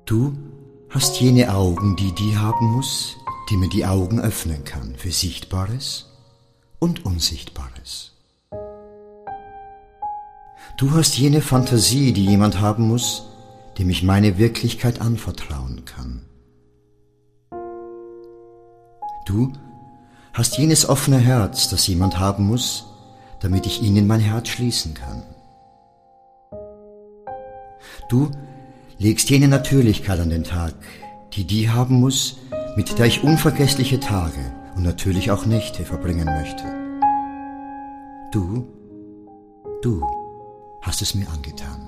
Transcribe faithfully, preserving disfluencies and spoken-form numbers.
Du hast jene Augen, die die haben muss, die mir die Augen öffnen kann für Sichtbares und Unsichtbares. Du hast jene Fantasie, die jemand haben muss, dem ich meine Wirklichkeit anvertrauen kann. Du hast jenes offene Herz, das jemand haben muss, damit ich ihn in mein Herz schließen kann. Du legst jene Natürlichkeit an den Tag, die die haben muss, mit der ich unvergessliche Tage und natürlich auch Nächte verbringen möchte. Du, du hast es mir angetan.